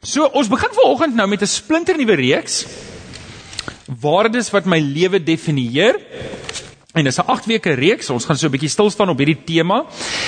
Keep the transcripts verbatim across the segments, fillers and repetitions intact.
So, ons begin vanoggend nou met 'n splinternuwe reeks, waardes wat my lewe definieer. En dis 'n agt weke reeks, ons gaan so 'n bietjie stil staan op hierdie tema.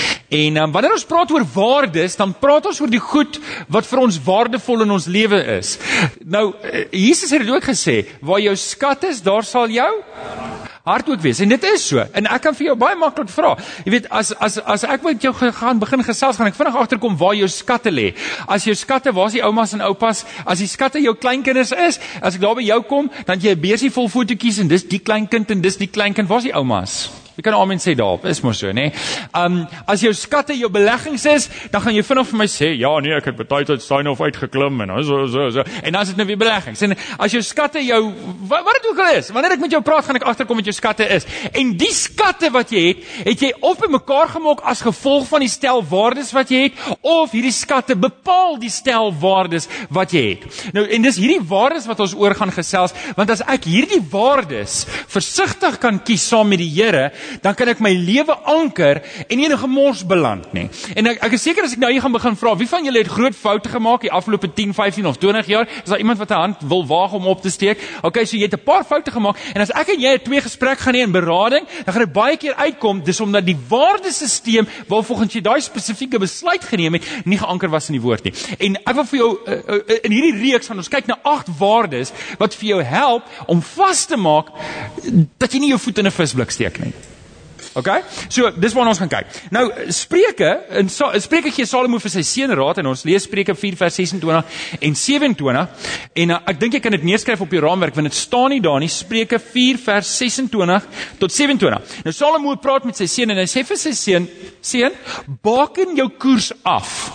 En um, wanneer ons praat oor waardes, dan praat ons oor die goed wat vir ons waardevol in ons lewe is. Nou, Jesus het dit ook gesê, waar jou skat is, daar sal jou hart ook wees. En dit is so. En ek kan vir jou baie maklik vra. Jy weet, as as as ek met jou gaan begin gesels, gaan ek vinnig agterkom waar jou skatte lê. As jou skatte, waar is die oumas en oupas? As die skatte jou kleinkinders is, as ek daar by jou kom, dan het jy 'n beursie vol fotootjies en dis die kleinkind en dis die kleinkind. Waar is die oumas? Jy kan amen sê daarop, is maar so, nê? Um, as jou skatte jou beleggings is, dan gaan jy vinnig vir my sê, ja nee, ek het baie tyd syne of uitgeklim en so so so. En dan is dit nou weer beleggings. En as jou skatte jou wat, wat dit ook al is, wanneer ek met jou praat, gaan ek agterkom met jou skatte is. En die skatte wat jy het, het jy of bymekaar gemaak as gevolg van die stel waardes wat jy het, of hierdie skatte bepaal die stel waardes wat jy het. Nou, en dis hierdie waardes wat ons oor gaan gesels, want as ek hierdie waardes versigtig kan kies saam met die Here, dan kan ek my lewe anker en nie in 'n gemors beland nie. En ek, ek is seker as ek nou hier gaan begin vra, wie van julle het groot foute gemaak die afgelope tien, vyftien of twintig jaar? Is daar iemand wat 'n hand wil waag om op te steek? Okay, so jy het 'n paar foute gemaak, en as ek en jy 'n twee gesprek gaan hê in berading, dan gaan dit baie keer uitkom, dis omdat die waardesisteem waarvolgens jy daai spesifieke besluit geneem het, nie geanker was in die woord nie. En ek wil vir jou, uh, uh, in hierdie reeks gaan ons kyk na agt waardes, wat vir jou help om vas te maak, dat jy nie jou voet in 'n visblik steek nie. Okay? So, dis waarna ons gaan kyk. Nou, Spreuke, in Spreuke gee Salomo vir sy seun raad, en ons lees Spreuke vier vers ses en twintig en sewe en twintig, en uh, ek dink jy kan dit neerskryf op jou raamwerk, want dit staan nie daar nie, Spreuke vier vers ses en twintig tot sewe en twintig. Nou, Salomo praat met sy seun, en hy sê vir sy seun, seun, baken jou koers af,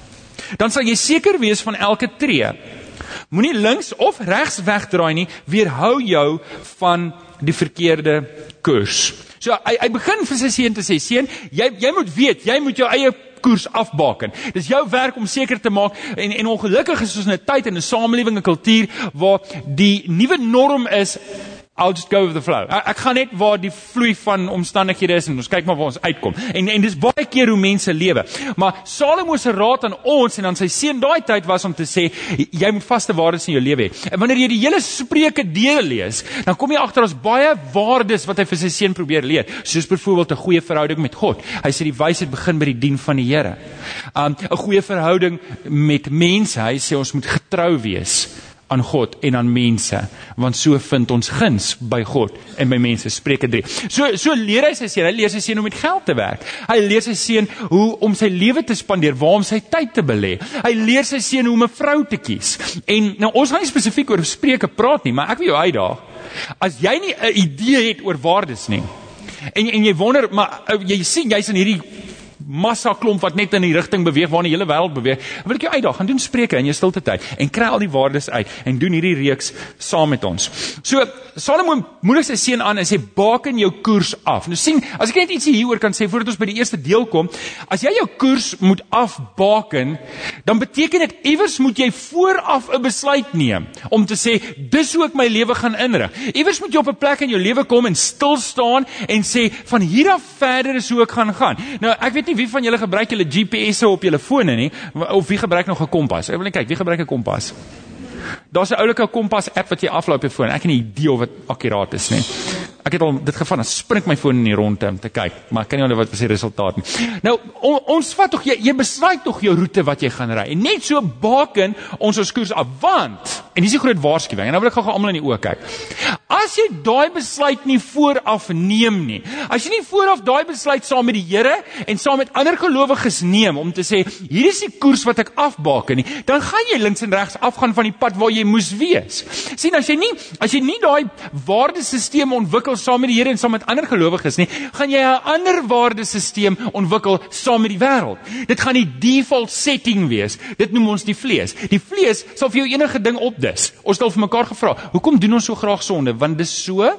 dan sal jy seker wees van elke tree. Moenie links of regs wegdraai nie, weerhou jou van die verkeerde koers. So, hy, hy begin vir sy seun te sê, seun, jy, jy moet weet, jy moet jou eie koers afbaken. Dis jou werk om seker te maak, en, en ongelukkig is ons in 'n tyd en 'n samelewing, 'n kultuur, waar die nuwe norm is, I'll just go with the flow. Ek, ek gaan net waar die vloei van omstandighede is, en ons kyk maar waar ons uitkom. En, en dis baie keer hoe mense lewe. Maar Salomo se raad aan ons, en aan sy seun daai tyd was om te sê, jy moet vaste waardes in jou lewe hê. En wanneer jy die hele Spreuke deel lees, dan kom jy agter as baie waardes wat hy vir sy seun probeer leer. Soos byvoorbeeld 'n goeie verhouding met God. Hy sê die wysheid begin by die dien van die Here. Um, 'n goeie verhouding met mense. Hy sê ons moet getrou wees aan God en aan mense, want so vind ons guns by God en by mense. Spreuke drie. So, so leer hy sy seun, hy leer sy seun om met geld te werk. Hy leer sy seun hoe om sy lewe te spandeer, waar om sy tyd te belê. Hy leer sy seun hoe om 'n vrou te kies. En nou, ons gaan nie spesifiek oor Spreuke praat nie, maar ek wil jou uitdaag. As jy nie 'n idee het oor waardes nie, en, en jy wonder, maar jy sien, jy's in hierdie massa klomp wat net in die rigting beweeg, waar die hele wêreld beweeg, wil ek jou uitdaag, gaan doen Spreuke in jou stilte tyd, en kry al die waardes uit, en doen hierdie reeks saam met ons. So, Salomo moedig sy seun aan, en sê, baken jou koers af. Nou sien, as ek net iets hieroor kan sê, voordat ons by die eerste deel kom, as jy jou koers moet afbaken, dan beteken dit, iewers moet jy vooraf 'n besluit neem, om te sê, dis hoe ek my lewe gaan inrig. Iewers moet jy op 'n plek in jou lewe kom, en stil staan, en sê, van hier af verder is hoe ek gaan gaan. Nou, ek weet nie wie van julle gebruik julle G P S'e op julle fone nie, of wie gebruik nog 'n kompas? Ek wil net kyk, wie gebruik 'n kompas? Daar's 'n oulike kompas app wat jy aflaai op jou foon. Ek het nie idee of dit akkuraat is nie. Ek het al dit gevan, dan spring my foon in die rondte om te kyk, maar ek kan nie onthou wat was die resultaat nie. Nou, on, ons vat tog, jy, jy besluit tog jou roete wat jy gaan ry, en net so baken ons ons koers af, want, en dis die groot waarskuwing, en nou wil ek gou-gou almal in die oë kyk, as jy daai besluit nie vooraf neem nie, as jy nie vooraf daai besluit saam met die Here, en saam met ander gelowiges neem, om te sê, hier is die koers wat ek afbaken nie, dan gaan jy links en regs afgaan van die pad waar jy moes wees. Sien, as jy nie, as jy nie daai waardesisteem ontwikkel saam met die Here en saam met ander gelowiges nie, gaan jy 'n ander waardesisteem ontwikkel saam met die wêreld. Dit gaan die default setting wees. Dit noem ons die vlees. Die vlees sal vir jou enige ding opdis. Ons het al vir mekaar gevra, hoekom doen ons so graag sonde? Want dis so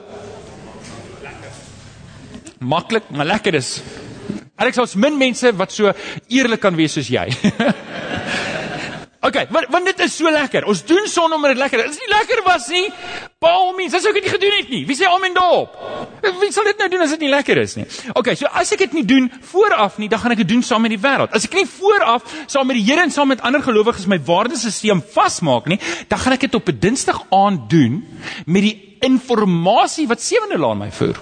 maklik, maar lekker is. Alex, ons min mense wat so eerlik kan wees soos jy. Okay, want, want dit is so lekker. Ons doen sonde omdat dit lekker is. As dit nie lekker was nie, Paul mens, as ek dit nie gedoen het nie. Wie sê amen daarop? Wie sal dit nou doen as dit nie lekker is nie? Okay, so as ek dit nie doen vooraf nie, dan gaan ek dit doen saam met die wêreld. As ek nie vooraf saam met die Here en saam met ander gelowiges my waardesisteem vasmaak nie, dan gaan ek dit op 'n Dinsdag aand doen met die informasie wat Sewende Laan my voer.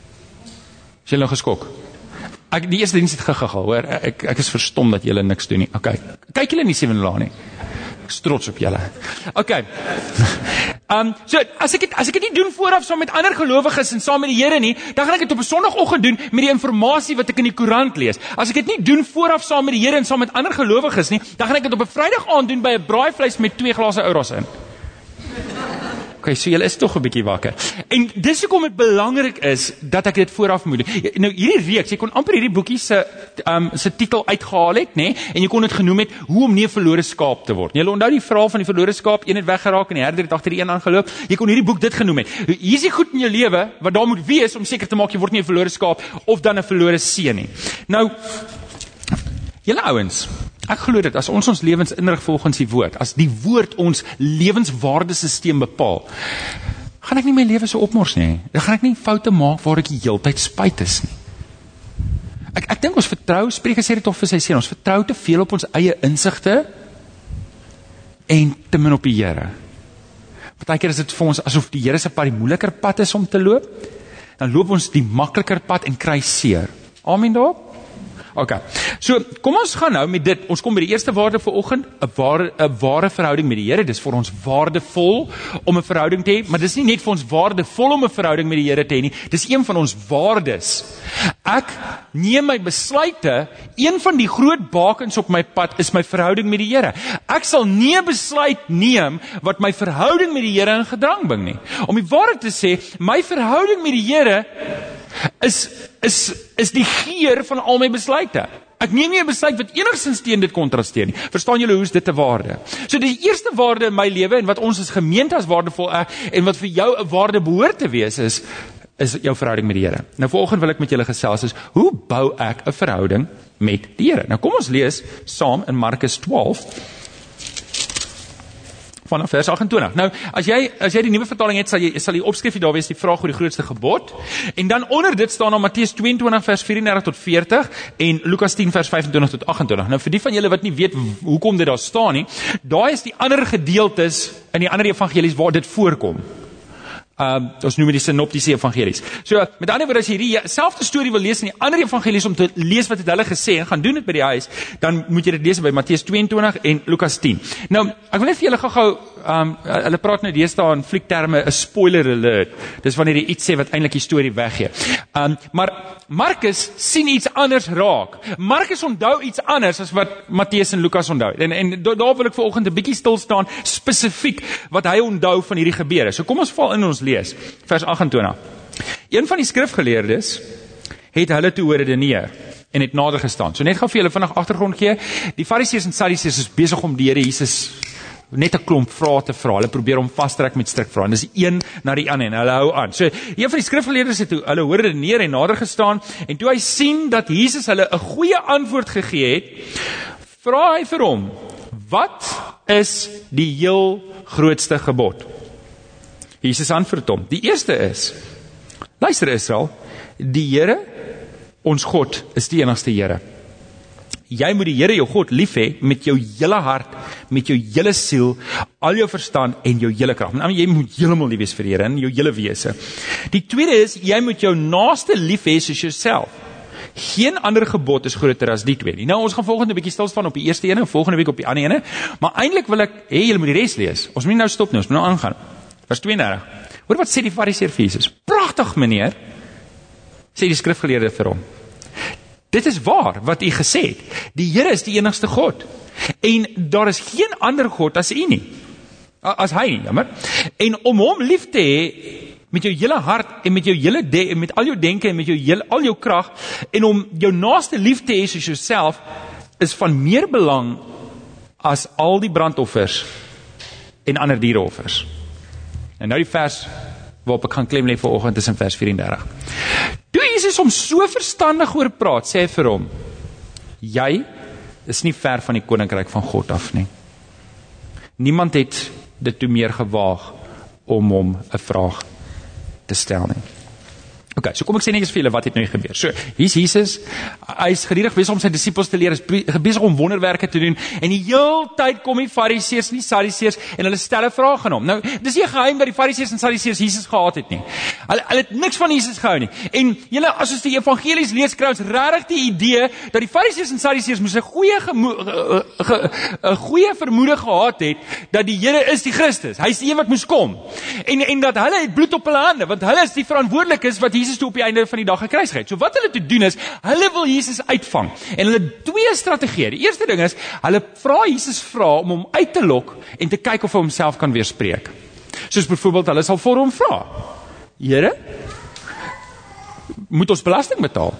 Is julle nou geskok? Ek, die eerste diens het gegagal, hoor. Ek, ek is verstom dat julle niks doen nie. Okay. Kyk julle nie Sewende Laan nie. Ek is trots op julle. Okay. Um, so, as ek, het, as ek het nie doen vooraf saam met ander gelowiges en saam met die Here nie, dan gaan ek dit op 'n Sondagoggend doen met die informasie wat ek in die koerant lees. As ek dit nie doen vooraf saam met die Here en saam met ander gelowiges nie, dan gaan ek dit op 'n Vrydag aand doen by 'n braaivleis met twee glase Ouros in. Okay, so julle is tog 'n bietjie wakker. En dis hoekom dit belangrik is dat ek dit vooraf moet doen. Nou hierdie reeks, jy kon amper hierdie boekie se um, se titel uitgehaal het, nê? En jy kon dit genoem het hoe om nie 'n verlore skaap te word. Jy onthou die verhaal van die verlore skaap, een het weggeraak en die herder het agter die een aangeloop. Jy kon hierdie boek dit genoem het. Hier is die goed in jou lewe wat daar moet wees om seker te maak jy word nie 'n verlore skaap of dan 'n verlore seun nie. Nou julle ouens, ek glo dit, as ons ons lewens inrig volgens die woord, as die woord ons lewenswaardesisteem bepaal, gaan ek nie my lewe so opmors nie. Dan gaan ek nie foute maak waar ek die heeltyd spyt is nie. Ek, ek dink ons vertrou, Spreuke sê dit tog vir sy seun, ons vertrou te veel op ons eie insigte en te min op die Here. Partykeer is dit vir ons asof die Here se pad die moeiliker pad is om te loop, dan loop ons die makliker pad en kry seer. Amen daarop? Okay, so kom ons gaan nou met dit, ons kom by die eerste waarde vir oggend, 'n ware, 'n ware verhouding met die Here. Dis vir ons waardevol om 'n verhouding te hê, maar dis nie net vir ons waardevol om 'n verhouding met die Here te hê nie, dis een van ons waardes. Ek neem my besluite, een van die groot bakens op my pad is my verhouding met die Here. Ek sal nie 'n besluit neem wat my verhouding met die Here in gedrang bring nie. Om die waarheid te sê, my verhouding met die Here is is is die geer van al my besluite. Ek neem nie 'n besluit wat enigstens teen dit kontrasteer nie. Verstaan julle hoe is dit 'n waarde? So die eerste waarde in my lewe en wat ons as gemeente as waardevol erg en wat vir jou 'n waarde behoort te wees is is jou verhouding met die Here. Nou vanoggend wil ek met julle gesels is hoe bou ek 'n verhouding met die Here? Nou kom ons lees saam in Markus twaalf vanaf vers agt en twintig. Nou, as jy as jy die nuwe vertaling het, sal jy sal die opskrifie daar wees die vraag oor die grootste gebod. En dan onder dit staan dan Matteus twee en twintig vers vyf en dertig tot veertig en Lukas tien vers vyf en twintig tot agt en twintig. Nou vir die van julle wat nie weet hoekom dit daar staan nie, daai is die ander gedeeltes in die ander evangelies waar dit voorkom. Um, ons noem die synoptiese evangelies. So, met ander woorde, as jy die selfde storie wil lees in die ander evangelies om te lees wat het hulle gesê en gaan doen dit by die huis, dan moet jy dit lees by Matteus twee en twintig en Lukas tien. Nou, ek wil net vir julle gou-gou, um, hulle praat nou deesdae in fliekterme 'n spoiler alert. Dis wanneer jy iets sê wat eintlik die storie weggee. Um, maar Markus sien iets anders raak. Markus onthou iets anders as wat Matteus en Lukas onthou. En, en daar wil ek vanoggend 'n bietjie stil staan spesifiek wat hy onthou van hierdie gebeure. So kom ons val in ons lees, vers agt en twintig. Een van die skrifgeleerdes het hulle toe oorredeneer en het nader gestaan. So net gou vir julle vinnig agtergrond gee. Die Fariseërs en Sadduseërs is besig om die Here Jesus net 'n klomp vrae te vra. Hulle probeer hom vastrek met strikvrae. En dis een na die ander en hulle hou aan. So een van die skrifgeleerdes het toe hulle oorredeneer en nader gestaan en toe hy sien dat Jesus hulle 'n goeie antwoord gegee het, vra hy vir hom: "Wat is die heel grootste gebod?" Jesus antwoord hom: "Die eerste is, luister Israel, die Here, ons God, is die enigste Here. Jy moet die Here jou God lief hê met jou hele hart, met jou hele siel, al jou verstand en jou hele krag." Nou, jy moet heeltemal lief wees vir die Here in jou hele wese. Die tweede is, jy moet jou naaste lief hê soos jouself. Geen ander gebod is groter as die twee nie. Nou, ons gaan volgende 'n bietjie stil staan op die eerste ene en volgende week op die ander ene, maar eintlik wil ek hê julle moet die res lees. Ons moet nie nou stop nie, ons moet nou aangaan. Vers twee en dertig. Hoor wat sê die Fariseer vir Jesus? "Pragtig, meneer," sê die skrifgeleerde vir hom. "Dit is waar wat u gesê het. Die Here is die enigste God. En daar is geen ander God as u nie. As hy nie, jammer. En om hom lief te hê met jou hele hart en met jou hele de, en met al jou denke en met jou hele, al jou krag en om jou naaste lief te hê soos jouself is van meer belang as al die brandoffers en ander diereoffers." En nou die vers waarop ek gaan klem lê vanoggend is in vers vyf en dertig. Toe Jesus hom so verstandig oor praat, sê hy vir hom: "Jy is nie ver van die koninkryk van God af nie." niemand het dit toe meer gewaag om hom 'n vraag te stel nie. Ok, so kom ek sê net eens vir julle wat het nou gebeur. So, hier is Jesus, hy is gedurig besig om sy disippels te leer, hy is besig om wonderwerke te doen, en die heel tyd kom die fariseërs en die sadduseërs, en hulle stel 'n vraag aan hom. Nou, dis nie 'n geheim dat die fariseërs en sadduseërs Jesus gehaat het nie. Hulle, hulle het niks van Jesus gehou nie. En julle, as ons die evangelies lees, kry ons regtig die idee, dat die fariseërs en sadduseërs moes 'n goeie, gemo- ge, 'n goeie vermoede gehad het, dat die Here is die Christus, hy is die een wat moes kom. En, en dat hulle het bloed op hulle hande, want hulle is die verantwoordelikes wat Jesus toe op die einde van die dag gekruisig het. So wat hulle te doen is, hulle wil Jesus uitvang. En hulle twee strategieë. Die eerste ding is, hulle vra Jesus vra om hom uit te lok en te kyk of hy homself kan weerspreek. Soos byvoorbeeld, hulle sal vir hom vra, Here, moet ons belasting betaal?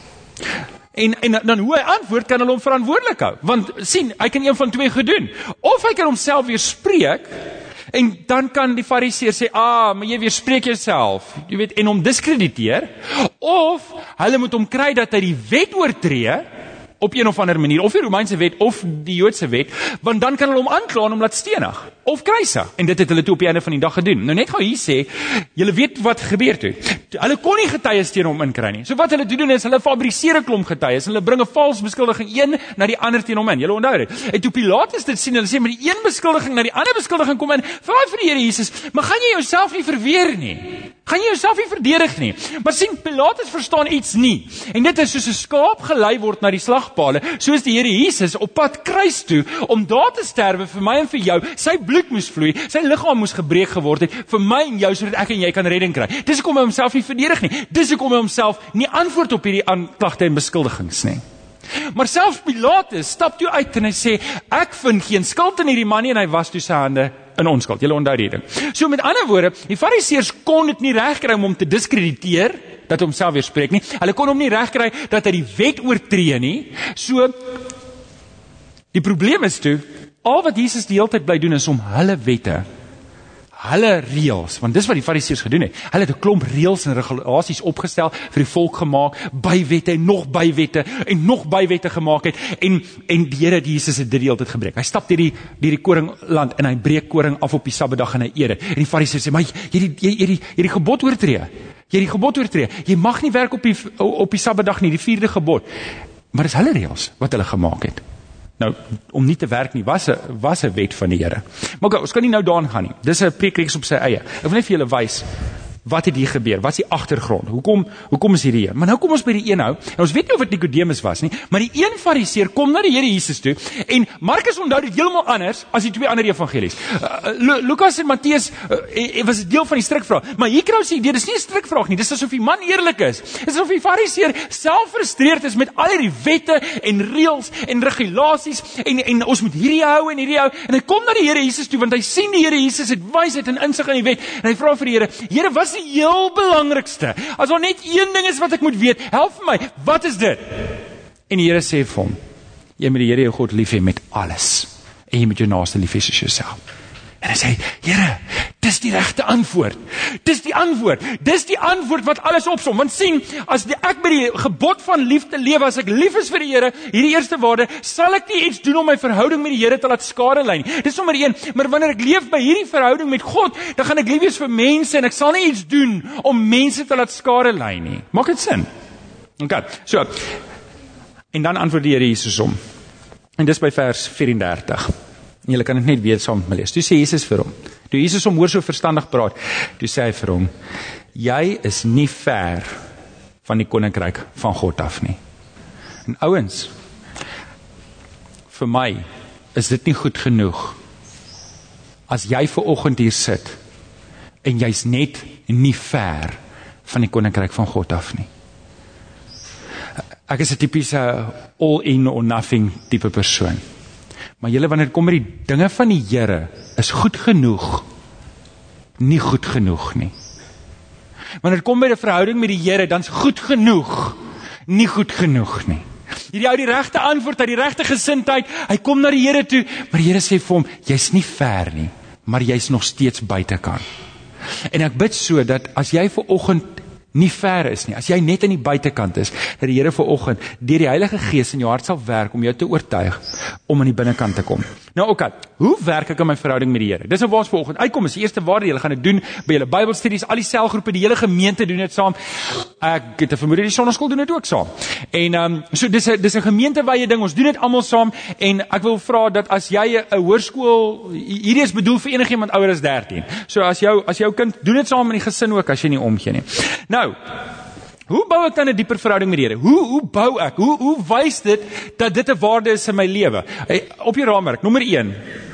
En, en dan hoe hy antwoord, kan hulle hom verantwoordelik hou. Want sien, hy kan een van twee gedoen. Of hy kan homself weerspreek, en dan kan die fariseer sê, ah, maar jy weerspreek jouself, jy weet, en hom diskrediteer, of hulle moet hom kry dat hy die wet oortree, op een of ander manier, of die Romeinse wet, of die Joodse wet, want dan kan hulle hom aankla en hom laat stenig, of kruisig, en dit het hulle toe op die einde van die dag gedoen. Nou net gou hier sê, julle weet wat gebeur toe, hulle kon nie getuies teen hom inkry nie, so wat hulle doen is, hulle fabriseer 'n klomp getuies, hulle bring 'n vals beskuldiging een na die ander teen hom in, julle onthou dit, en toe Pilatus dit sien, hulle sê, maar die een beskuldiging na die ander beskuldiging kom in, vra vir die Here Jesus, maar gaan jy jouself nie verweer nie? Gaan jy jouself nie verdedig nie? Maar sien, Pilatus verstaan iets nie, en dit is soos 'n skaap gelei word na die slagpale, soos die Here Jesus op pad kruis toe, om daar te sterwe vir my en vir jou, sy bloed moes vloei, sy liggaam moes gebreek geword het, vir my en jou, sodat ek en jy kan redding kry. Dis hoekom hy homself nie verdedig nie, dis hoekom hy homself nie antwoord op hierdie aanklagte en beskuldigings nie. Maar selfs Pilatus stap toe uit en hy sê, ek vind geen skuld in hierdie man nie, en hy was toe sy hande in onskuld. Julle onthou die ding. So met ander woorde, die fariseërs kon dit nie regkry om hom te diskrediteer, dat hy homself weerspreek nie. Hulle kon hom nie regkry dat hy die wet oortree nie. So, die probleem is toe, al wat Jesus die hele tyd bly doen is om hulle wette, hulle reëls, want dis wat die fariseërs gedoen het, hulle het 'n klomp reëls en regulasies opgestel, vir die volk gemaak, bywette en nog bywette, en nog bywette gemaak het, en, en die Here, die Jesus het dit die hele tyd gebreek. Hy stap deur die, deur die koringland, en hy breek koring af op die Sabbatdag, en hy eer dit. En die fariseërs sê, maar jy het die, die, die gebod oortree, jy het die gebod oortree, jy mag nie werk op die, op die Sabbatdag nie, die vierde gebod. Maar dis hulle reëls, wat hulle gemaak het. Nou, om nie te werk nie, was 'n was 'n wet van die Here. Maar okay, ons kan nie nou daaraan gaan nie. Dis 'n preekreeks op sy eie. Ek wil net vir julle wys, wat het hier gebeur? Wat is die agtergrond? Hoekom hoekom is hierdie een? Maar nou kom ons by die een nou. En ons weet nie of dit Nikodemus was nie, maar die een fariseer kom na die Here Jesus toe, en Markus onthou dit heeltemal anders as die twee ander evangelies. Uh, Lukas en Matteus uh, was 'n deel van die strikvraag, maar hier kry ons die idee, dis nie 'n strikvraag nie, dis asof die man eerlik is. Dis asof die fariseer self frustreerd is met al hierdie wette en reëls en regulasies, en, en ons moet hierdie hou en hierdie hou, en hy kom na die Here Jesus toe, want hy sien die Here Jesus het wysheid en insig in die wet, en hy vra vir die Here, Here, wat is die heel belangrikste? As daar net een ding is wat ek moet weet, help vir my, wat is dit? En die Here sê vir hom, jy moet die Here jou God lief hê met alles, en jy moet jou naaste lief hê soos jouself. En hy sê, Here, dis die regte antwoord, dis die antwoord, dis die antwoord wat alles opsom, want sien, as die, ek by die gebod van liefde lewe, as ek lief is vir die Here, hierdie eerste waarde, sal ek nie iets doen om my verhouding met die Here te laat skade lei nie, dis sommer een, maar wanneer ek leef by hierdie verhouding met God, dan gaan ek lief wees vir mense, en ek sal nie iets doen om mense te laat skade lei nie. Maak dit sin? Ok, so, en dan antwoord die Here Jesus om, en dis by vers vyf-en-dertig, en julle kan dit net weet saam met my lees. Toe sê Jesus vir hom, toe Jesus hom hoor so verstandig praat, toe sê hy vir hom, jy is nie ver van die koninkryk van God af nie. En ouens, vir my is dit nie goed genoeg, as jy vanoggend hier sit, en jy's net nie ver van die koninkryk van God af nie. Ek is 'n tipiese all in or nothing tipe persoon. Maar julle, wanneer het kom met die dinge van die Here, is goed genoeg, nie goed genoeg nie. Wanneer het kom by die verhouding met die Here, dan is goed genoeg, nie goed genoeg nie. Hierdie ou die regte antwoord, hy die regte gesindheid, hy kom na die Here toe, maar die Here sê vir hom, jy's nie ver nie, maar jy's nog steeds buitekant. En ek bid so, dat as jy vanoggend nie ver is nie, as jy net in die buitekant is, dat die Here vanoggend deur die Heilige Gees in jou hart sal werk om jou te oortuig om aan die binnekant te kom. Nou oké, okay, hoe werk ek in my verhouding met die Here? Dis nou waar ons vanoggend uitkom, is die eerste waarde, julle gaan dit doen by julle Bybelstudies, al die selgroepe, die hele gemeente doen dit saam. Ek het 'n vermoede die sonnaskool doen dit ook saam. En um, so dis 'n dis 'n gemeentewye ding, ons doen dit almal saam en ek wil vra dat as jy 'n hoërskool, hierdie is bedoel vir enigiemand ouer as dertien. So as jou as jou kind doen dit saam in die gesin ook as jy nie omgee nie. Nou, hoe bou ek dan 'n dieper verhouding met die Here? Hoe hoe bou ek? Hoe hoe wys dit dat dit 'n waarde is in my lewe? Hey, op jou raamwerk, nommer een.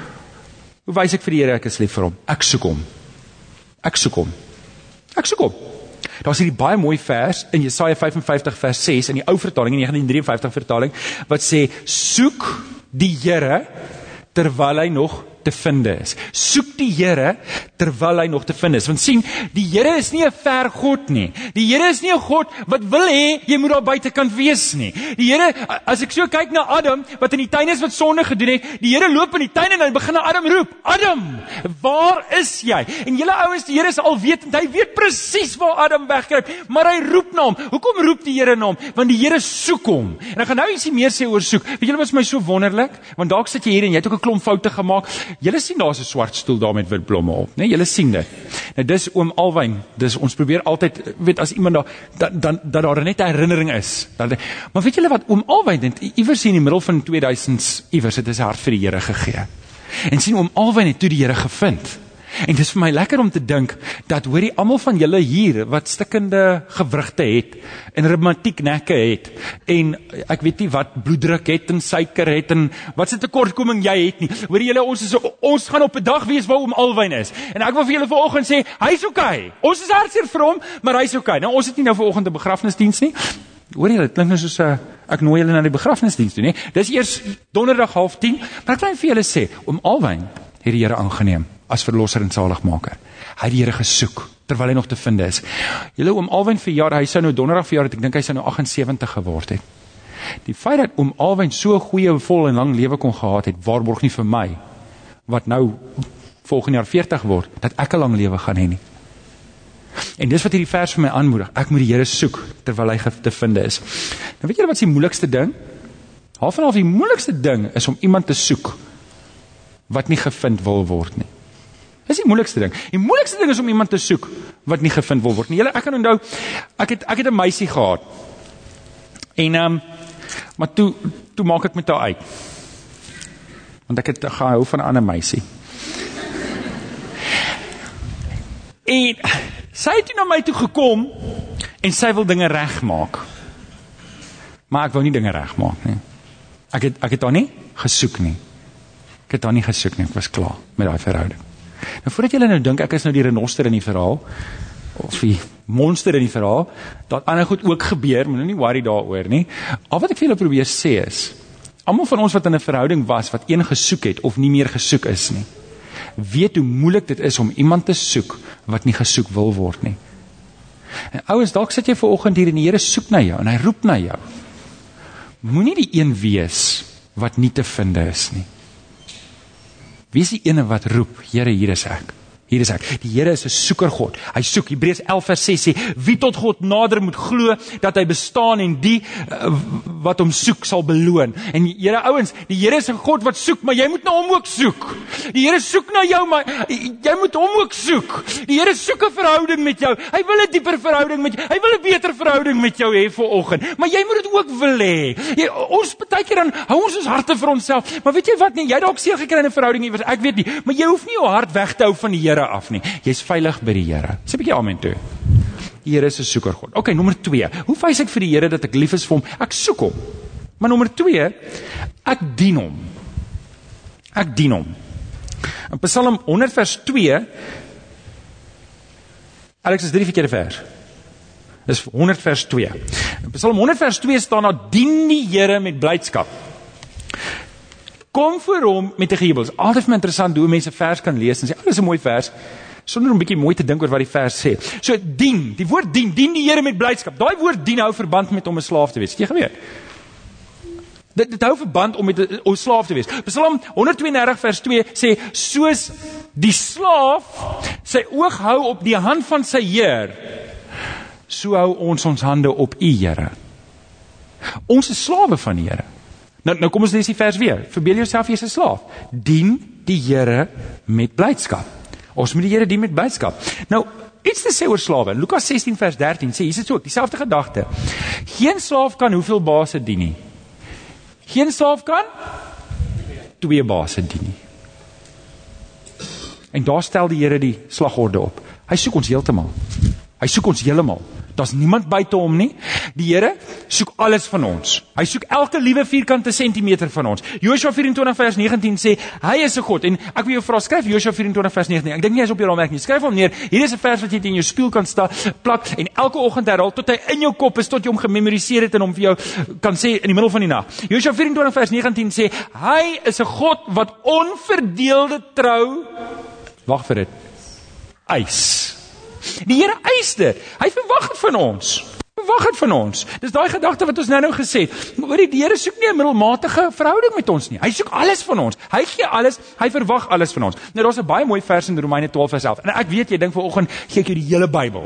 Hoe wys ek vir die Here ek is lief vir hom? Ek soek hom. Ek soek hom. Ek soek hom. Daar's hierdie baie mooi vers in Jesaja vyf en vyftig vers ses in die ou vertaling, in negentien drie en vyftig vertaling, wat sê: soek die Here terwyl hy nog te vind is. Soek die Here terwyl hy nog te vind is. Want sien, die Here is nie 'n ver God nie. Die Here is nie 'n God wat wil hê jy moet daar buitekant wees nie. Die Here, as ek so kyk na Adam, wat in die tuin is wat sonde gedoen het, die Here loop in die tuin en hy begin na Adam roep: Adam, waar is jy? En julle ouens, die Here is alwetend, hy weet presies waar Adam wegkruip, maar hy roep na hom. Hoekom roep die Here na hom? Want die Here soek hom. En ek gaan nou ietsie meer sê oor soek. Weet julle wat is my so wonderlik? Want dalk sit jy hier en jy het ook 'n klomp foute gemaak. Julle sien daar's 'n swart stoel daar met wit blomme op, né? Julle sien dit. Nou dis oom Alwyn. Dis ons probeer altyd, weet as iemand daar dan dan dat daar net 'n herinnering is. Dat, maar weet julle wat oom Alwyn het iewers in die middel van tweeduisend iewers het hy sy hart vir die Here gegee. En sien oom Alwyn het toe die Here gevind. En dis vir my lekker om te dink dat hoorie almal van julle hier wat stikkende gewrigte het en reumatiek nekke het en ek weet nie wat bloeddruk het en suiker het en wat se tekortkoming jy het nie. Hoorie julle, ons is ons gaan op 'n dag wees waar oom Alwyn is. En ek wil vir julle vanoggend sê, hy's okay. Ons is hartseer vir hom, maar hy's okay. Nou ons het nie nou vanoggend 'n begrafnisdiens nie. Hoor jy, dit klink nou soos 'n ek nooi julle na die begrafnisdiens toe, nee. Dis eers donderdag half tien, maar ek wil vir julle sê, oom Alwyn het die Here aangeneem as verlosser en saligmaker. Hy het die Here gesoek terwyl hy nog te vind is. Julle oom Alwyn verjaar, hy sou nou donderdag verjaar het, ek dink hy sou nou agt en sewentig geword het. Die feit dat oom Alwyn so 'n goeie, vol en lang lewe kon gehad het, waarborg nie vir my wat nou volgende jaar veertig word, dat ek 'n lang lewe gaan hê nie. En dis wat hierdie vers vir my aanmoedig. Ek moet die Here soek terwyl hy te vind is. Nou weet julle wat is die moeilikste ding? Half en half die moeilikste ding is om iemand te soek wat nie gevind wil word nie. Dis die moeilikste ding. Die moeilikste ding is om iemand te soek wat nie gevind wil word nie. Julle, ek kan onthou, ek het ek het 'n meisie gehad. En ehm um, maar toe toe maak ek met haar uit. Want ek het gehou van 'n ander meisie. En sy het toe na my toe gekom en sy wil dinge regmaak. Maar ek wou nie dinge regmaak nie. Ek het ek het haar nie gesoek nie. Ek het haar nie gesoek nie. Ek was klaar met daai verhouding. Nou voordat julle nou dink ek is nou die renoster in die verhaal of die monster in die verhaal, dat ander goed ook gebeur, moet nou nie worry daaroor nie. Al wat ek vir julle probeer sê is, almal van ons wat in 'n verhouding was wat een gesoek het of nie meer gesoek is nie, weet hoe moeilik dit is om iemand te soek wat nie gesoek wil word nie. En ouens, dalk sit jy vanoggend hier en die Here soek na jou en hy roep na jou. Moenie die een wees wat nie te vind is nie. Wie is die ene wat roep, Here, hier is ek. Hier is ek. Die Here is 'n soeker God. Hy soek. Hebreërs elf vers ses sê, wie tot God nader moet glo dat hy bestaan en die uh, wat hom soek sal beloon. En Here ouens, die Here is 'n God wat soek, maar jy moet na hom ook soek. Die Here soek na jou, maar jy moet hom ook soek. Die Here soek 'n verhouding met jou. Hy wil 'n dieper verhouding met jou. Hy wil 'n beter verhouding met jou hê vanoggend. Maar jy moet dit ook wil hê. Jy, ons partykeer dan hou ons ons harte vir onsself. Maar weet jy wat nie? Jy dalk seë gekry in 'n verhouding iewers. Ek weet nie, maar jy hoef nie jou hart weg te hou van die Here af nie. Jy's veilig by die Here. Sê 'n bietjie amen toe. Die Here is 'n soeker God. Okay, nommer twee. Hoe wys ek vir die Here dat ek lief is vir hom? Ek soek hom. Maar nommer twee, ek dien hom. Ek dien hom. In Psalm honderd vers twee, Alex is drie verkeerde vers. Dis honderd vers twee. In Psalm honderd vers twee staan daar, dien die Here met blydskap. Kom voor hom met 'n gejubel. Dit is altyd vir my interessant hoe mense vers kan lees en sê, "Ag, dis 'n mooi vers," sonder om 'n bietjie mooi te dink oor wat die vers sê. So dien, die woord dien, dien die Here met blydskap. Daai woord dien hou verband met om 'n slaaf te wees. Het jy geweet? Dit, dit hou verband om met 'n slaaf te wees. Psalm honderd twee en dertig vers twee sê, soos die slaaf sy oog hou op die hand van sy Heer, so hou ons ons hande op U, Here. Ons is slawe van die Here. Nou, nou kom ons lees die vers weer. Verbeel jouself jy is 'n slaaf. Dien die Here met blydskap. Ons moet die Here dien met blydskap. Nou, iets te sê oor slawe. Lukas sestien vers dertien sê, hier is ook, dieselfde gedagte. Geen slaaf kan hoeveel baase dien nie. Geen slaaf kan twee baase dien nie. En daar stel die Here die slagorde op. Hy soek ons heeltemal. Hy soek ons heeltemal. Daar's niemand buite hom nie. Die Here soek alles van ons. Hy soek elke liewe vierkante sentimeter van ons. Josua vyf en twintig vers negentien sê, hy is 'n God. En ek wil jou vra, skryf Josua vyf en twintig vers negentien. Ek dink nie hy is op jou raamwerk nie. Skryf hom neer. Hier is 'n vers wat jy in jou spieël kan sta, plak en elke oggend herhaal tot hy in jou kop is, tot jy hom gememoriseer het en hom vir jou kan sê in die middel van die nag. Josua vyf en twintig vers negentien sê, hy is 'n God wat onverdeelde trou, wag vir dit, eis. Die Here eis dit. Hy verwag dit van ons. Hy verwag dit van ons. Dis daai gedagte wat ons nou nou gesê het. Hoor die Here soek nie 'n middelmatige verhouding met ons nie. Hy soek alles van ons. Hy gee alles, hy verwag alles van ons. Nou daar's 'n baie mooi vers in Romeine twaalf vers elf. En ek weet jy dink vanoggend gee ek jou die hele Bybel.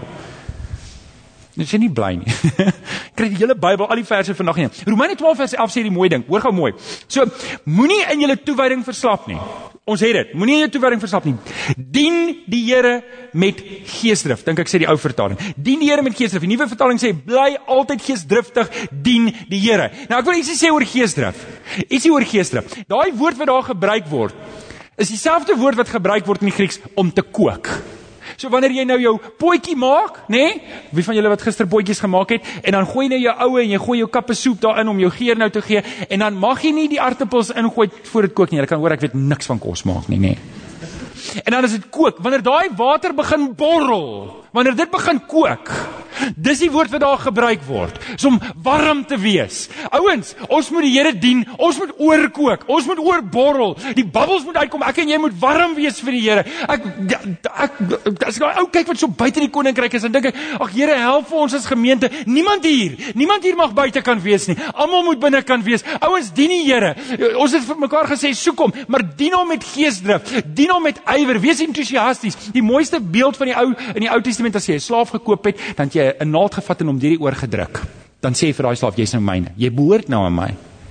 Dit is nie bly nie. Kry die hele Bybel, al die verse vandag nie. Romeine twaalf vers elf sê die mooi ding. Hoor gou mooi. So, moenie in julle toewyding verslap nie. Ons het dit. Moenie in jou toewyding verslap nie. Dien die Here met geesdrif. Dink ek sê die ou vertaling. Dien die Here met geesdrif. Die nuwe vertaling sê bly altyd geesdriftig, dien die Here. Nou ek wil ietsie sê oor geesdrif. Ietsie oor geesdrif. Daai woord wat daar gebruik word, is dieselfde woord wat gebruik word in die Grieks om te kook. So wanneer jy nou jou potjie maak, nê? Nee? Wie van julle wat gister potjies gemaak het, en dan gooi jy nou jou oue en jy gooi jou kappe soep daarin om jou geur nou te gee, en dan mag jy nie die aartappels ingooi voor dit kook nie. Jy kan hoor ek weet niks van kos maak nie, nê. Nee. En dan as dit kook, wanneer daai water begin borrel, wanneer dit begin kook, dis die woord wat daar gebruik word, is om warm te wees. Ouens, ons moet die Here dien, ons moet oorkook, ons moet oorborrel, die bubbels moet uitkom, ek en jy moet warm wees vir die Here. Ek, ek, as ek nou ou kyk wat so buite die koninkryk is, dan dink ek, ag Here, help vir ons as gemeente, niemand hier, niemand hier mag buite kan wees nie, almal moet binne kan wees. Ouens, dien die Here, ons het vir mekaar gesê, soek hom, maar dien hom met geesdrif, dien hom met ywer, wees entoesiasties. Die mooiste beeld van die ou, in die Ou Testament, as jy 'n slaaf gekoop het, dan jy 'n naald gevat en hom deur die oor gedruk. Dan sê jy vir daai slaaf, jy's nou myne. Jy behoort nou aan my.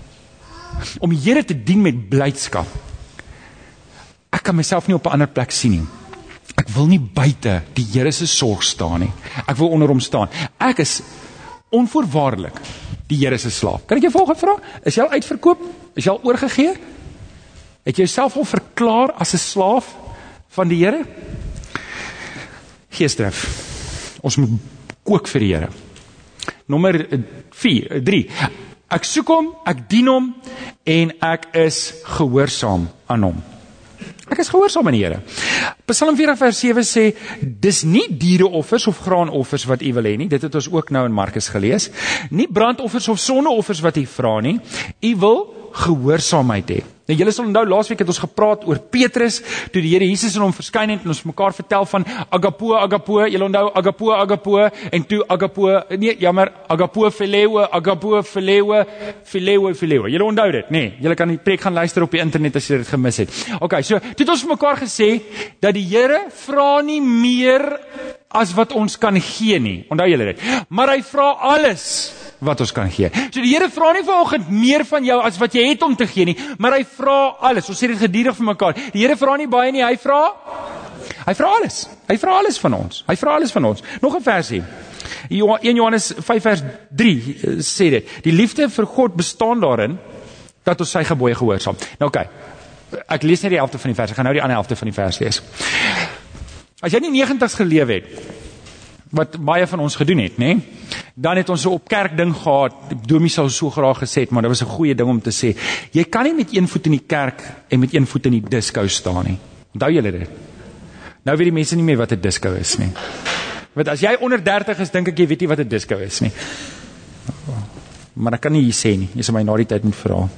Om die Here te dien met blydskap. Ek kan myself nie op 'n ander plek sien nie. Ek wil nie buite die Here se sorg staan nie. Ek wil onder hom staan. Ek is onvoorwaardelik die Here se slaaf. Kan ek jou volgende vra? Is jy al uitverkoop? Is jy al oorgegee? Het jy jouself al verklaar as 'n slaaf van die Here? Geesdrif. Ons moet kook vir die Here. Nommer vier, drie. Ek soek hom, ek dien hom en ek is gehoorsaam aan hom. Ek is gehoorsaam aan die Here. Psalm veertig vers sewe sê, dis nie diereoffers of graanoffers wat u wil hê nie, dit het ons ook nou in Markus gelees, nie brandoffers of sondeoffers wat u vra nie, u wil gehoorsaamheid hê. Nou julle sal onthou, laasweek het ons gepraat oor Petrus, toe die Here Jesus in hom verskyn het, en ons mekaar vertel van agapo, agapo, julle onthou, agapo, agapo, en toe agapo, nee, jammer, agapo, phileo, agapo, phileo, phileo, phileo, julle onthou dit, nee, julle kan die preek gaan luister op die internet as julle dit gemis het. Ok, so, toe het ons mekaar gesê, dat die Here vra nie meer as wat ons kan gee nie, onthou julle dit, maar hy vra alles wat ons kan gee. So die Here vra nie vanoggend meer van jou as wat jy het om te gee nie, maar hy vra alles. Ons sê dit gedurig vir mekaar. Die Here vra nie baie nie, hy vra hy vra alles. Hy vra alles van ons. Hy vra alles van ons. Nog 'n versie. een Johannes vyf vers drie sê dit. Die liefde vir God bestaan daarin dat ons sy gebooie gehoorsaam. Nou oké. Okay. Ek lees net die helfte van die vers. Ek gaan nou die ander helfte van die vers lees. As jy nie negentigs geleef het, wat baie van ons gedoen het, nê? Dan het ons so op kerk ding gehad, Domie sou so graag gesê het, maar dit was 'n goeie ding om te sê, jy kan nie met een voet in die kerk en met een voet in die disco staan nie. Onthou julle dit? Nou weet die mense nie meer wat 'n disco is nie. Want as jy onder dertig is, dink ek jy weet nie wat 'n disco is nie. Maar ek kan nie hier sê nie, jy sal my na die tyd moet vra.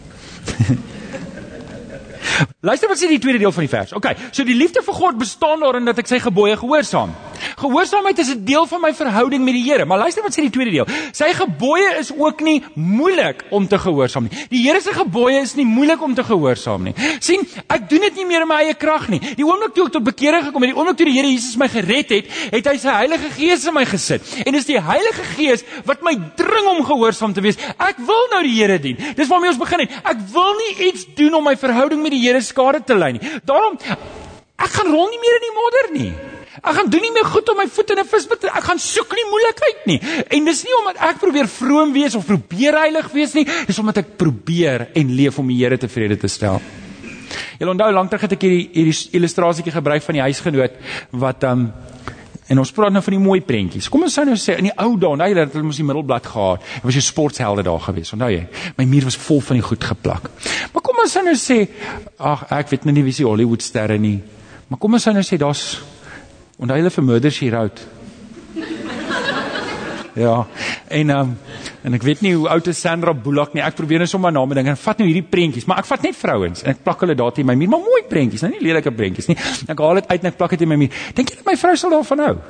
Luister wat sê die tweede deel van die vers. Ok, so die liefde vir God bestaan daarin dat ek sy gebooie gehoorsaam. Gehoorsaamheid is 'n deel van my verhouding met die Here. Maar luister wat sê die tweede deel. Sy gebooie is ook nie moeilik om te gehoorsaam nie. Die Here se gebooie is nie moeilik om te gehoorsaam nie. Sien, ek doen dit nie meer in my eie krag nie. Die oomblik toe ek tot bekering gekom het, die oomblik toe die Here Jesus my gered het, het hy sy Heilige Gees in my gesit. En dis die Heilige Gees wat my dring om gehoorsaam te wees. Ek wil nou die Here dien. Dis waarmee ons begin het. Ek wil nie iets doen om my verhouding met die Here skade te lei nie. Daarom, ek gaan rol nie meer in die modder nie. Ek gaan doen nie meer goed om my voet in 'n visbit. Ek gaan soek nie moeilikheid nie. En dis nie omdat ek probeer vroom wees of probeer heilig wees nie. Dis omdat ek probeer en leef om die Here tevrede te stel. Julle onthou lank terug het ek hierdie hierdie illustrasietjie gebruik van die huisgenoot wat um en ons praat nou van die mooi prentjies. Kom ons sou nou sê in die ou dae, nou dat hulle mos die middelblad gehad. Daar was jy sportshelde daar gewees. Onthou jy? My muur was vol van die goed geplak. Maar kom ons sou nou sê, ag ek weet nou nie wie se Hollywood sterre nie. Maar kom ons sou nou sê daar's onthou hulle vir Murder She Wrote. Ja, en um, en ek weet nie hoe oud is Sandra Bullock nie, ek probeer nou sommer name dink, en vat nou hierdie prentjies, maar ek vat net vrouens, en ek plak hulle daar teen my muur, maar mooi prentjies, nou nie lelike prentjies nie, ek haal dit uit en ek plak dit in my muur, dink jy dat my vrou sal daarvan hou?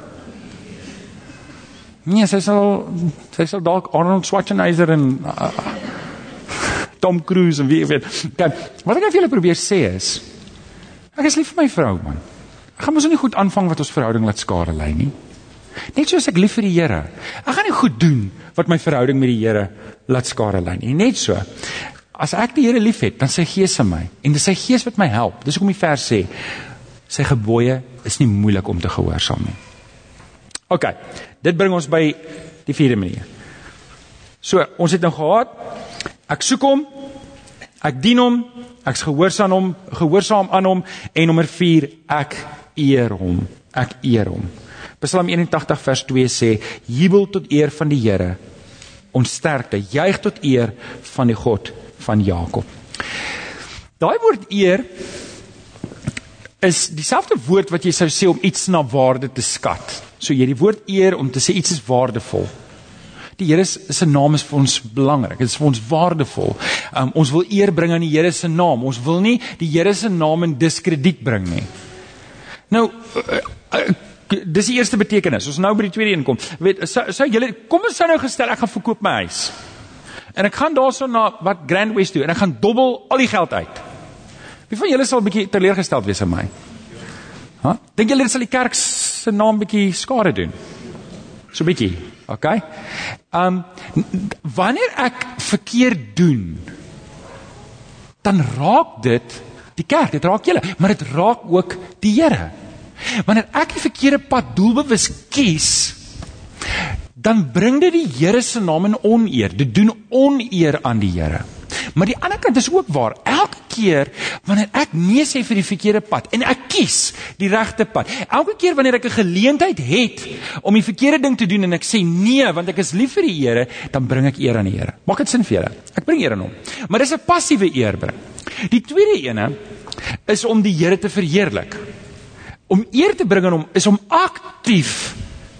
Nee, sy sal, sy sal dalk Arnold Schwarzenegger en uh, Tom Cruise en wie ek weet, kijk, wat ek nou vir julle probeer sê is, ek is lief vir my vrou, man, ek gaan mos nie goed aanvang wat ons verhouding laat skade lei nie. Net soos ek lief vir die Here. Ek gaan nie goed doen wat my verhouding met die Here laat skade lei nie. Net so. As ek die Here lief het, dan sy Gees in my. En dis sy Gees wat my help. Dis hoekom die vers sê, sy gebooie is nie moeilik om te gehoorsaam nie. OK, dit bring ons by die vierde manier. So, ons het nou gehad, ek soek hom, ek dien hom, ek is gehoorsaam hom, gehoorsaam aan hom, en nommer vier, ek eer hom. Ek eer hom. Psalm eenentagtig vers twee sê, jubel tot eer van die Here, ons sterkte, juig tot eer van die God van Jakob. Daai woord eer is dieselfde woord wat jy sou sê om iets na waarde te skat. So jy die woord eer om te sê iets is waardevol. Die Here se naam is vir ons belangrik, dit is vir ons waardevol. Um, ons wil eer bring aan die Here se naam, ons wil nie die Here se naam in diskrediet bring nie. Nou, uh, uh, dis die eerste betekenis, ons nou by die tweede een kom. Weet, so, so julle, kom ons sou nou gestel, ek gaan verkoop my huis. En ek gaan daar so na wat Grand West toe, en ek gaan dobbel al die geld uit. Wie van julle sal 'n bietjie teleurgesteld wees aan my? Huh? Dink julle dit sal die kerk se naam bietjie skade doen? So bietjie, okay? Um, wanneer ek verkeerd doen, dan raak dit die kerk, dit raak julle, maar dit raak ook die Here. Wanneer ek die verkeerde pad doelbewus kies, dan bring dit die Here se naam in oneer. Dit doen oneer aan die Here. Maar die ander kant is ook waar. Elke keer wanneer ek nee sê vir die verkeerde pad en ek kies die regte pad. Elke keer wanneer ek 'n geleentheid het om die verkeerde ding te doen en ek sê nee want ek is lief vir die Here, dan bring ek eer aan die Here. Maak dit sin vir julle? Ek bring eer aan hom. Maar dis 'n passiewe eer bring. Die tweede ene is om die Here te verheerlik. Om eer te bring aan hom is om aktief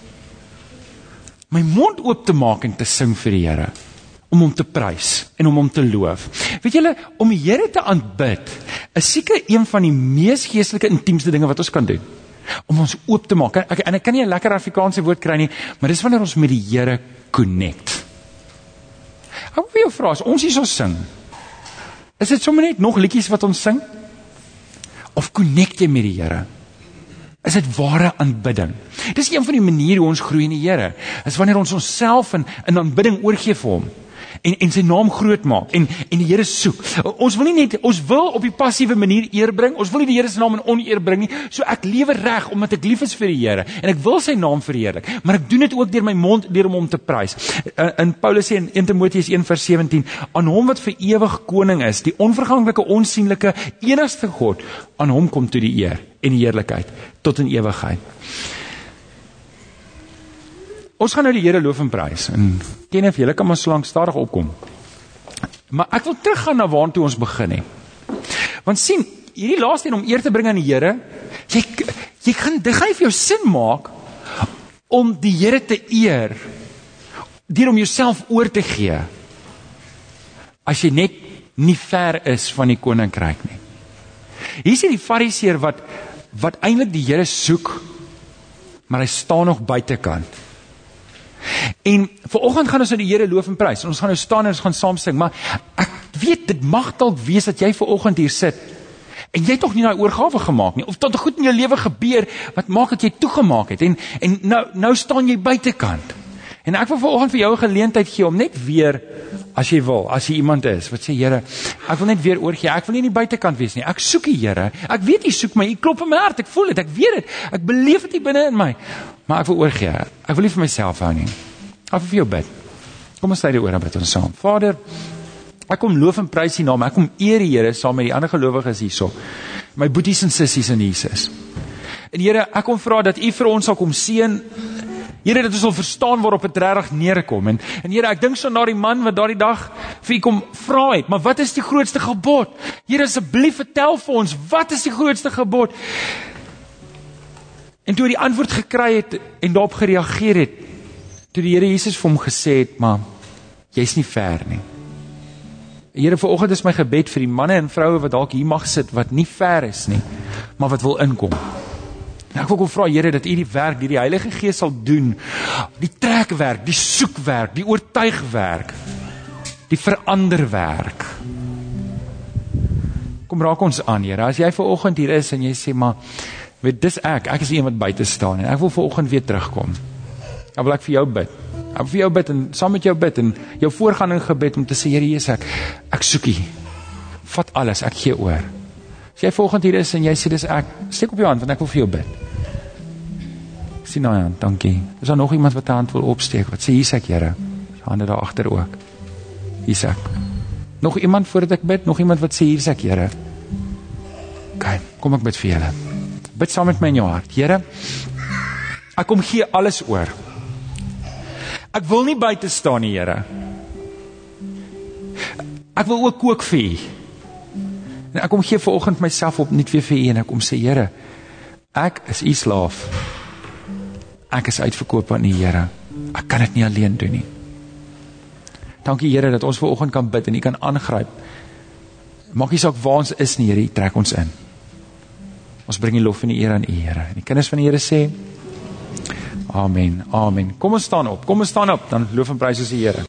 my mond oop te maak en te sing vir die Here. Om hom te prys en om hom te loof. Weet julle, om die Here te aanbid is seker een van die mees geestelike intiemste dinge wat ons kan doen. Om ons oop te maak. En, en ek kan nie 'n lekker Afrikaanse woord kry nie, maar dis wanneer ons met die Here connect. Ek wil vir jou vra, as ons hierso sing, is dit sommer net nog liedjies wat ons sing? Of connect jy met die Here? Is dit ware aanbidding? Dis een van die maniere hoe ons groei in die Here. Is wanneer ons onsself in, in aanbidding oorgee vir hom. En, en sy naam groot maak. En, en die Here soek. Ons wil nie net, ons wil op die passiewe manier eer bring. Ons wil nie die Here se naam in oneer bring nie. So ek lewe reg, omdat ek lief is vir die Here. En ek wil sy naam verheerlik. Maar ek doen dit ook deur my mond, deur om hom te prys. En Paulus sê in Eerste Timoteus een vers sewentien, aan hom wat vir ewig koning is, die onverganklike, onsienlike, enigste God, aan hom kom toe die eer en die heerlikheid, tot in ewigheid. Ons gaan nou die Here loof en prys, en ken of julle kan maar so lank stadig opkom. Maar ek wil teruggaan na waartoe ons begin het. Want sien, hierdie laaste een om eer te bring aan die Here, jy, jy gaan, dit gaan nie vir jou sin maak, om die Here te eer, deur om jouself oor te gee, as jy net nie ver is van die koninkryk nie. Hier is die fariseer wat, wat eintlik die Here soek, maar hy staan nog buitekant. En vanoggend gaan ons nou die Here loof en prys, en ons gaan nou staan en ons gaan saam sing, maar ek weet, dit mag dalk wees dat jy vanoggend hier sit, en jy het toch nie daai oorgawe gemaak nie, of tot goed in jou lewe gebeur, wat maak dat jy toegemaak het, en, en nou, nou staan jy buitekant, en ek wil vanoggend vir jou 'n geleentheid gee, om net weer, as jy wil, as jy iemand is, wat sê, Here, ek wil net weer oorgee, ek wil nie in die buitekant wees nie, ek soek die Here, ek weet jy soek my, jy klop in my hart, ek voel dit, ek weet dit, ek beleef dit hier binne in my, maar ek wil oorgee, ek wil nie vir myself hou nie, ek wil vir jou bid, kom ons sluit die oor en bid ons saam. Vader, ek kom loof en prys die naam, ek kom eer die Here saam met die ander gelowiges hierso, my boeties en sissies in Jesus. En Here, ek kom vra dat U vir ons sal kom seën, Here, dat ons sal verstaan waarop het regtig neerkom. En, en Here, ek dink so na die man wat daardie dag vir U kom vra het, maar wat is die grootste gebod? Here, asseblief vertel vir ons, wat is die grootste gebod? En toe hy die antwoord gekry het en daarop gereageer het, toe die Here Jesus vir hom gesê het, maar jy's nie ver nie. Here, vanoggend is my gebed vir die manne en vroue wat dalk hier mag sit, wat nie ver is nie, maar wat wil inkom. En ek wil kom vra, Here, dat U die werk, die die Heilige Gees sal doen, die trekwerk, die soekwerk, die oortuigwerk, die veranderwerk. Kom raak ons aan, Here, as jy vanoggend hier is en jy sê, maar, weet, dis ek, ek is die een wat buite staan, en ek wil vanoggend weer terugkom. Dan wil ek vir jou bid. Ek wil vir jou bid, en saam met jou bid, en jou voorgaan in gebed, om te sê, Here Jesus, ek, ek soek U. Vat alles, ek gee oor. As jy volgend hier is, en jy sê, dis ek, steek op jou hand, want ek wil vir jou bid. Ek sê nou hand, dankie. Is daar nog iemand wat die hand wil opsteek, wat sê, hier is ek, Here. Hande daar agter ook. Hier is ek. Nog iemand voordat ek bid, nog iemand wat sê, hier is ek, Here. Ok, kom ek bid vir julle. Bid saam met my in jou hart. Here, ek kom gee alles oor. Ek wil nie buite staan nie, Here. Ek wil ook kook vir U. En ek kom gee vanoggend myself op, net weer vir U, en ek kom sê, Here, ek is U slaaf. Ek is uitverkoop aan U, Here. Ek kan dit nie alleen doen nie. Dankie, Here, dat ons vanoggend kan bid en U kan aangryp. Maak nie saak waar ons is nie, Here, U trek ons in. Ons bring die lof en die eer aan U, Here. En die kinders van die Here sê, Amen, amen. Kom ons staan op, kom ons staan op, dan loof en prys ons die Here.